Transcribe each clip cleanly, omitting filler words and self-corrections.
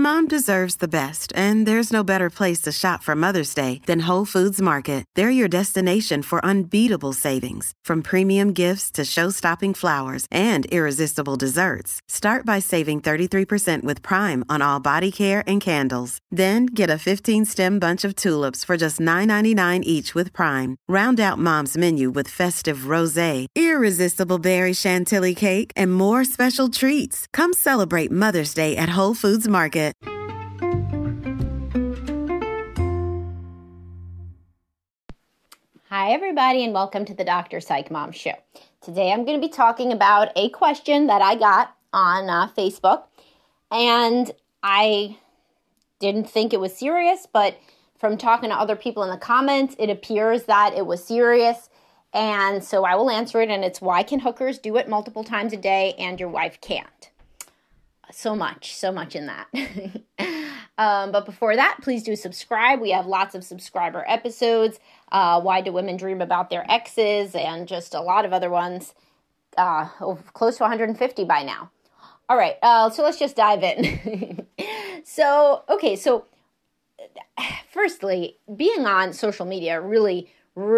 Mom deserves the best, and there's no better place to shop for Mother's Day than Whole Foods Market. They're your destination for unbeatable savings, from premium gifts to show-stopping flowers and irresistible desserts. Start by saving 33% with Prime on all body care and candles. Then get a 15-stem bunch of tulips for just $9.99 each with Prime. Round out Mom's menu with festive rosé, irresistible berry chantilly cake, and more special treats. Come celebrate Mother's Day at Whole Foods Market. Hi, everybody, and welcome to the Dr. Psych Mom Show. Today, I'm going to be talking about a question that I got on Facebook, and I didn't think it was serious, but from talking to other people in the comments, it appears that it was serious, and so I will answer it, and it's why can hookers do it multiple times a day and your wife can't? So much in that. But before that, please do subscribe. We have lots of subscriber episodes. Why do women dream about their exes? And just a lot of other ones. Close to 150 by now. All right, so let's just dive in. So firstly, being on social media really,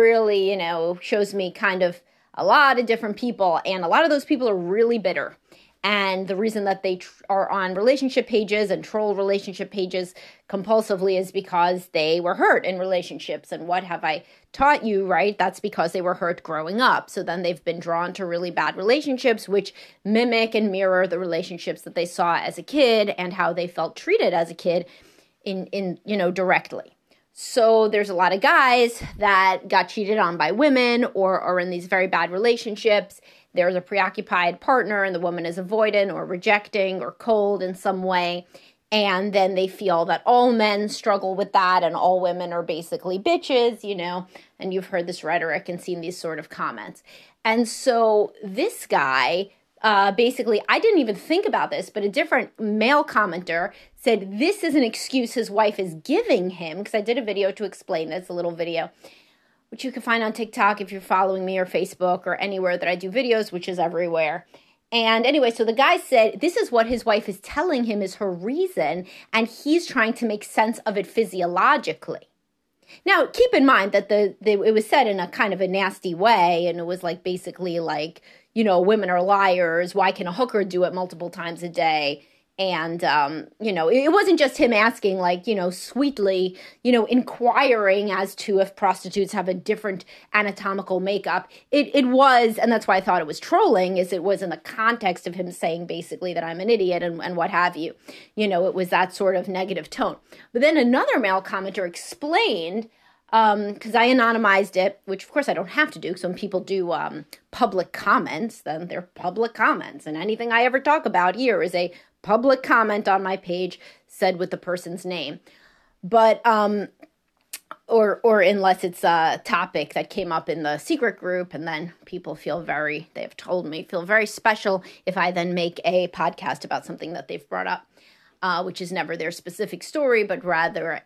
shows me kind of a lot of different people. And a lot of those people are really bitter. And the reason that they are on relationship pages and troll relationship pages compulsively is because they were hurt in relationships. And what have I taught you, right? That's because they were hurt growing up. So then they've been drawn to really bad relationships, which mimic and mirror the relationships that they saw as a kid and how they felt treated as a kid in directly. So there's a lot of guys that got cheated on by women or are in these very bad relationships. There's a preoccupied partner and the woman is avoidant or rejecting or cold in some way. And then they feel that all men struggle with that and all women are basically bitches, and you've heard this rhetoric and seen these sort of comments. And so this guy, basically, I didn't even think about this, but a different male commenter said this is an excuse his wife is giving him, because I did a video to explain this, a little video, which you can find on TikTok if you're following me, or Facebook, or anywhere that I do videos, which is everywhere. And anyway, so the guy said this is what his wife is telling him is her reason, and he's trying to make sense of it physiologically. Now, keep in mind that it was said in a kind of a nasty way, and it was like basically like, women are liars. Why can a hooker do it multiple times a day? And, it wasn't just him asking sweetly, inquiring as to if prostitutes have a different anatomical makeup. It was, and that's why I thought it was trolling, is it was in the context of him saying basically that I'm an idiot and what have you. It was that sort of negative tone. But then another male commenter explained, because I anonymized it, which of course I don't have to do, because when people do public comments, then they're public comments. And anything I ever talk about here is a public comment on my page said with the person's name. But, or unless it's a topic that came up in the secret group, and then people they've told me, feel very special if I then make a podcast about something that they've brought up, which is never their specific story, but rather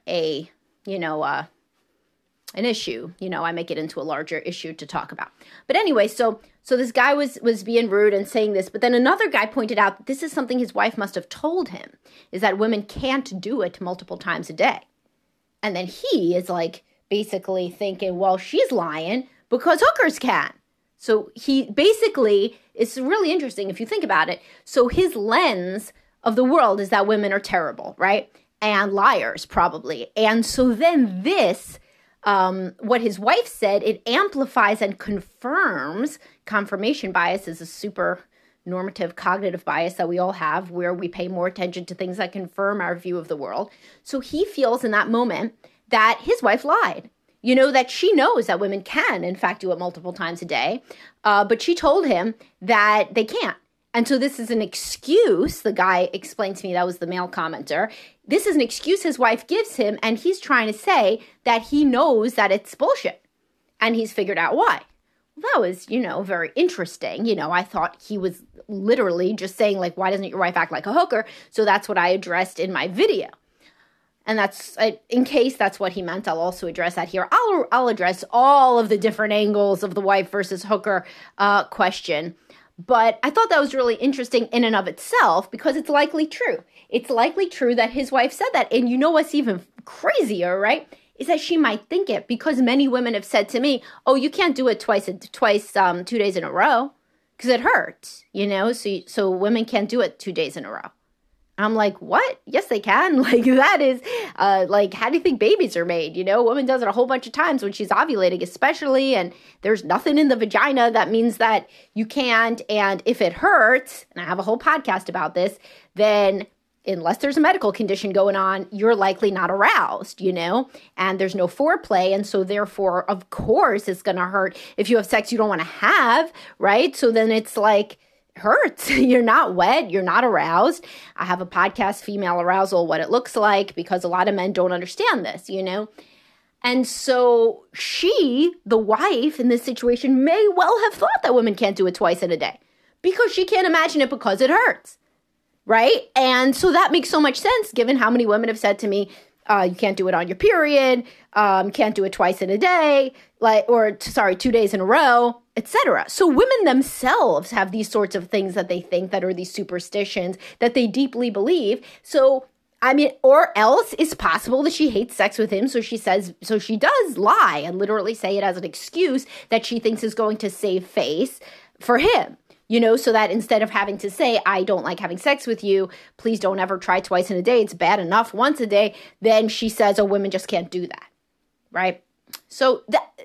an issue. I make it into a larger issue to talk about. But anyway, so this guy was being rude and saying this, but then another guy pointed out that this is something his wife must have told him, is that women can't do it multiple times a day. And then he is like basically thinking, well, she's lying because hookers can. So he basically, it's really interesting if you think about it. So his lens of the world is that women are terrible, right? And liars probably. And so then this, what his wife said, it amplifies and confirms. Confirmation bias is a super normative cognitive bias that we all have, where we pay more attention to things that confirm our view of the world. So he feels in that moment that his wife lied. That she knows that women can, in fact, do it multiple times a day, but she told him that they can't. And so this is an excuse, the guy explained to me, that was the male commenter. This is an excuse his wife gives him, and he's trying to say that he knows that it's bullshit. And he's figured out why. Well, that was, very interesting. I thought he was literally just saying, why doesn't your wife act like a hooker? So that's what I addressed in my video. And that's, in case that's what he meant, I'll also address that here. I'll address all of the different angles of the wife versus hooker question. But I thought that was really interesting in and of itself because it's likely true. It's likely true that his wife said that. And you know what's even crazier, right? Is that she might think it because many women have said to me, oh, you can't do it twice, 2 days in a row because it hurts, so women can't do it 2 days in a row. I'm like, what? Yes, they can. Like, that is, how do you think babies are made? A woman does it a whole bunch of times when she's ovulating, especially, and there's nothing in the vagina that means that you can't. And if it hurts, and I have a whole podcast about this, then unless there's a medical condition going on, you're likely not aroused, and there's no foreplay. And so therefore, of course, it's going to hurt if you have sex you don't want to have, right? So then it's like, hurts. You're not wet. You're not aroused. I have a podcast, Female Arousal, What It Looks Like, because a lot of men don't understand this, And so she, the wife in this situation, may well have thought that women can't do it twice in a day because she can't imagine it because it hurts, right? And so that makes so much sense given how many women have said to me, you can't do it on your period, can't do it twice in a day, 2 days in a row, etc. So women themselves have these sorts of things that they think that are these superstitions that they deeply believe. So, or else it's possible that she hates sex with him. So she does lie and literally say it as an excuse that she thinks is going to save face for him. So that instead of having to say, I don't like having sex with you, please don't ever try twice in a day, it's bad enough once a day, then she says, oh, women just can't do that, right? So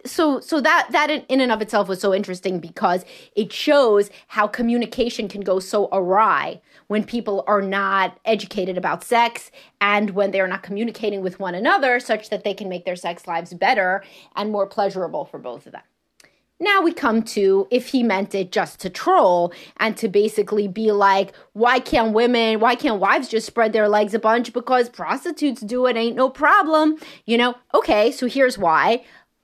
that in and of itself was so interesting because it shows how communication can go so awry when people are not educated about sex and when they're not communicating with one another such that they can make their sex lives better and more pleasurable for both of them. Now we come to if he meant it just to troll and to basically be like, why can't wives just spread their legs a bunch because prostitutes do it, ain't no problem, Okay, so here's why.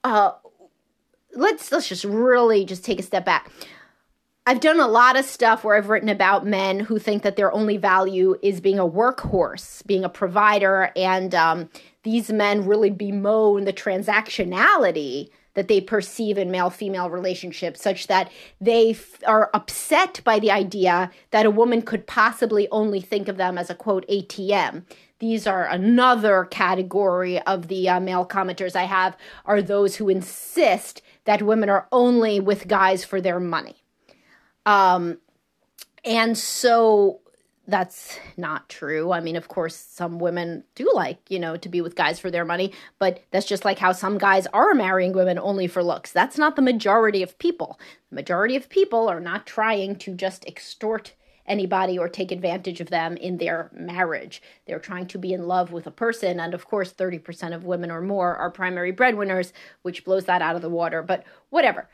Let's just really just take a step back. I've done a lot of stuff where I've written about men who think that their only value is being a workhorse, being a provider, and these men really bemoan the transactionality that they perceive in male-female relationships, such that they are upset by the idea that a woman could possibly only think of them as a, quote, ATM. These are another category of the male commenters I have are those who insist that women are only with guys for their money. And so that's not true. Of course, some women do like, to be with guys for their money, but that's just like how some guys are marrying women only for looks. That's not the majority of people. The majority of people are not trying to just extort anybody or take advantage of them in their marriage. They're trying to be in love with a person. And of course, 30% of women or more are primary breadwinners, which blows that out of the water, but whatever.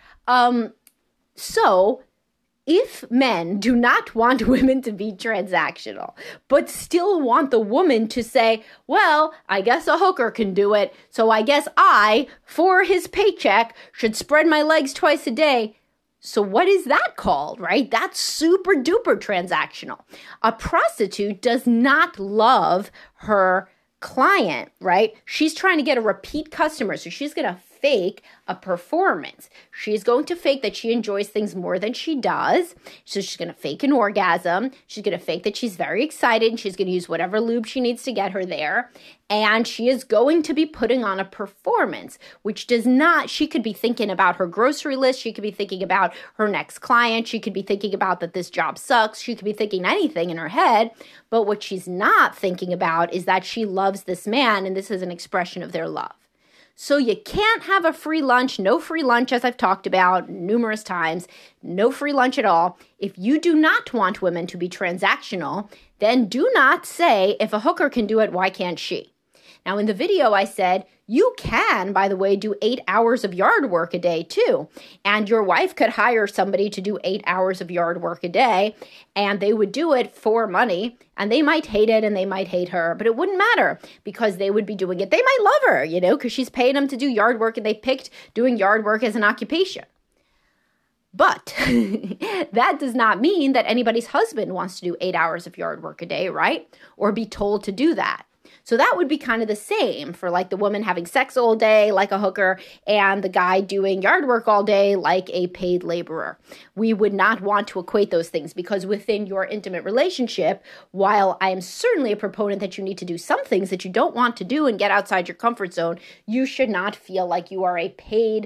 So if men do not want women to be transactional, but still want the woman to say, well, I guess a hooker can do it, so I guess I, for his paycheck, should spread my legs twice a day. So what is that called, right? That's super duper transactional. A prostitute does not love her client, right? She's trying to get a repeat customer, so she's going to fake a performance. She's going to fake that she enjoys things more than she does. So she's going to fake an orgasm. She's going to fake that she's very excited, and she's going to use whatever lube she needs to get her there. And she is going to be putting on a performance, which does not, she could be thinking about her grocery list. She could be thinking about her next client. She could be thinking about that this job sucks. She could be thinking anything in her head. But what she's not thinking about is that she loves this man, and this is an expression of their love. So you can't have a free lunch, no free lunch, as I've talked about numerous times, no free lunch at all. If you do not want women to be transactional, then do not say, if a hooker can do it, why can't she? Now, in the video, I said, you can, by the way, do 8 hours of yard work a day, too. And your wife could hire somebody to do 8 hours of yard work a day, and they would do it for money, and they might hate it, and they might hate her, but it wouldn't matter because they would be doing it. They might love her, because she's paying them to do yard work, and they picked doing yard work as an occupation. But that does not mean that anybody's husband wants to do 8 hours of yard work a day, right? Or be told to do that. So that would be kind of the same for like the woman having sex all day like a hooker and the guy doing yard work all day like a paid laborer. We would not want to equate those things because within your intimate relationship, while I am certainly a proponent that you need to do some things that you don't want to do and get outside your comfort zone, you should not feel like you are a paid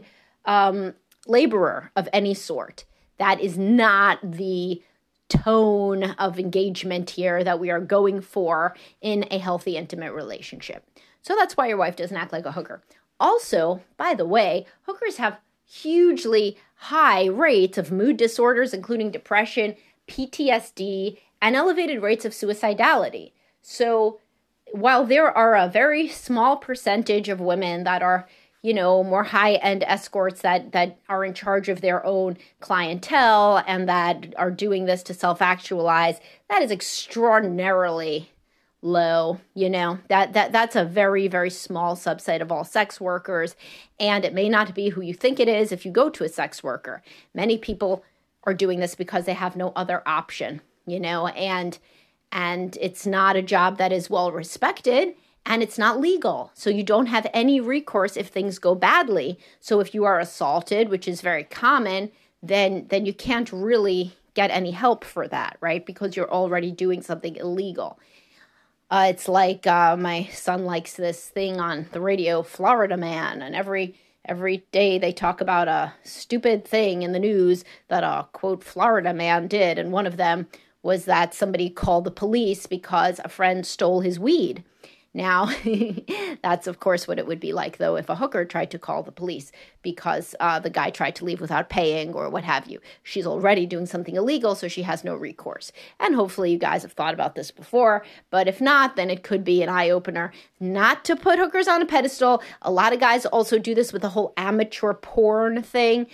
laborer of any sort. That is not the tone of engagement here that we are going for in a healthy, intimate relationship. So that's why your wife doesn't act like a hooker. Also, by the way, hookers have hugely high rates of mood disorders, including depression, PTSD, and elevated rates of suicidality. So while there are a very small percentage of women that are more high-end escorts that are in charge of their own clientele and that are doing this to self-actualize, that is extraordinarily low. That's a very, very small subset of all sex workers, and it may not be who you think it is if you go to a sex worker. Many people are doing this because they have no other option, and it's not a job that is well respected. And it's not legal. So you don't have any recourse if things go badly. So if you are assaulted, which is very common, then you can't really get any help for that, right? Because you're already doing something illegal. It's like my son likes this thing on the radio, Florida Man, and every day they talk about a stupid thing in the news that a, quote, Florida man did. And one of them was that somebody called the police because a friend stole his weed. Now, that's, of course, what it would be like, though, if a hooker tried to call the police because the guy tried to leave without paying or what have you. She's already doing something illegal, so she has no recourse. And hopefully you guys have thought about this before. But if not, then it could be an eye-opener not to put hookers on a pedestal. A lot of guys also do this with the whole amateur porn thing.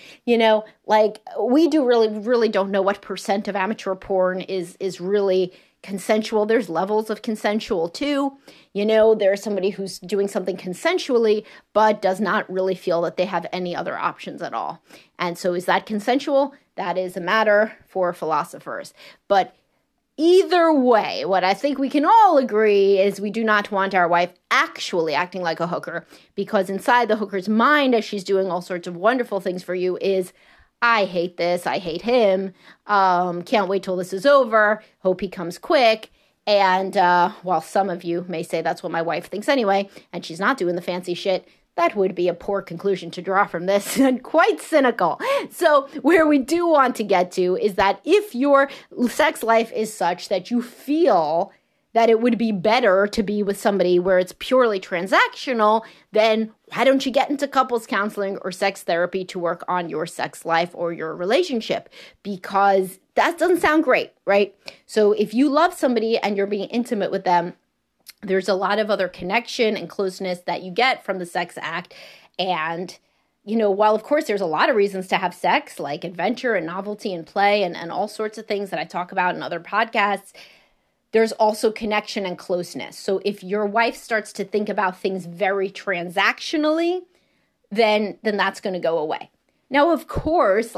We really don't know what percent of amateur porn is really consensual. There's levels of consensual too. There's somebody who's doing something consensually, but does not really feel that they have any other options at all. And so is that consensual? That is a matter for philosophers. But either way, what I think we can all agree is we do not want our wife actually acting like a hooker, because inside the hooker's mind, as she's doing all sorts of wonderful things for you, is I hate this, I hate him, can't wait till this is over, hope he comes quick. And while some of you may say that's what my wife thinks anyway, and she's not doing the fancy shit, that would be a poor conclusion to draw from this and quite cynical. So where we do want to get to is that if your sex life is such that you feel that it would be better to be with somebody where it's purely transactional, then why don't you get into couples counseling or sex therapy to work on your sex life or your relationship? Because that doesn't sound great, right? So if you love somebody and you're being intimate with them, there's a lot of other connection and closeness that you get from the sex act. And, while of course there's a lot of reasons to have sex, like adventure and novelty and play and all sorts of things that I talk about in other podcasts, there's also connection and closeness. So if your wife starts to think about things very transactionally, then that's going to go away. Now, of course,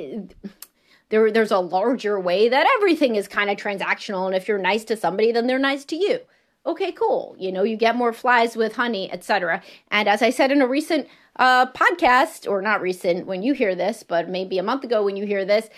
there's a larger way that everything is kind of transactional. And if you're nice to somebody, then they're nice to you. Okay, cool. You get more flies with honey, etc. And as I said in a recent podcast, or not recent when you hear this, but maybe a month ago when you hear this,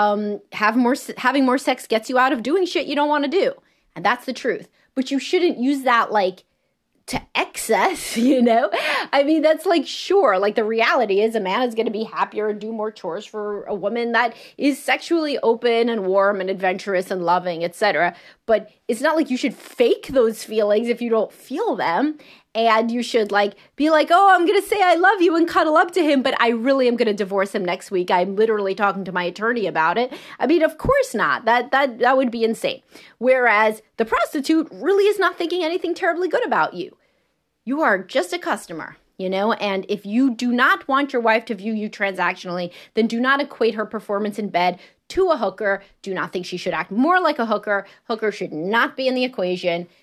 having more sex gets you out of doing shit you don't want to do. And that's the truth. But you shouldn't use that to excess, I mean, that's sure, the reality is a man is going to be happier and do more chores for a woman that is sexually open and warm and adventurous and loving, etc. But it's not like you should fake those feelings if you don't feel them. And you should be oh, I'm going to say I love you and cuddle up to him, but I really am going to divorce him next week. I'm literally talking to my attorney about it. I mean, of course not. That would be insane. Whereas the prostitute really is not thinking anything terribly good about you. You are just a customer, and if you do not want your wife to view you transactionally, then do not equate her performance in bed to a hooker. Do not think she should act more like a hooker. Hooker should not be in the equation.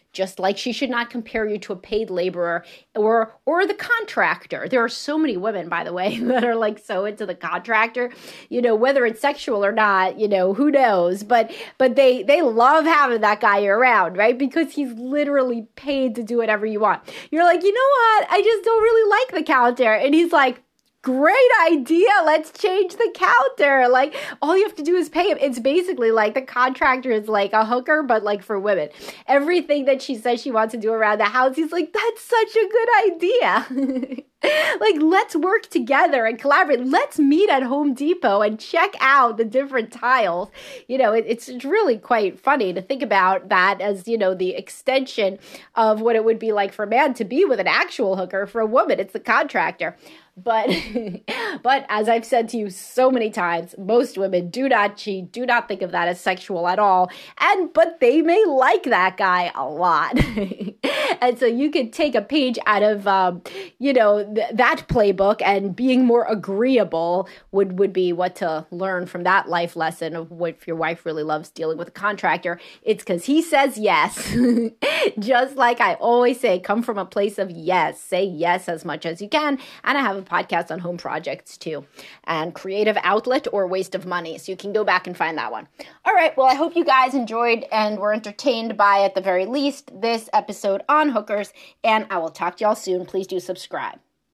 just like she should not compare you to a paid laborer or the contractor. There are so many women, by the way, that are like so into the contractor, whether it's sexual or not, who knows, but they love having that guy around, right? Because he's literally paid to do whatever you want. You're like, you know what? I just don't really like the counter. And he's like, great idea. Let's change the counter. Like, all you have to do is pay him. It's basically like the contractor is like a hooker, but like for women. Everything that she says she wants to do around the house, he's like, that's such a good idea. Like, let's work together and collaborate. Let's meet at Home Depot and check out the different tiles. It's really quite funny to think about that as, the extension of what it would be like for a man to be with an actual hooker. For a woman, it's the contractor. But as I've said to you so many times, most women do not cheat, do not think of that as sexual at all. But they may like that guy a lot. And so you could take a page out of, that playbook, and being more agreeable would be what to learn from that life lesson of what if your wife really loves dealing with a contractor. It's because he says yes. Just like I always say, come from a place of yes. Say yes as much as you can. And I have a podcast on home projects too, and creative outlet or waste of money. So you can go back and find that one. All right. Well, I hope you guys enjoyed and were entertained by, at the very least, this episode on hookers, and I will talk to y'all soon. Please do subscribe.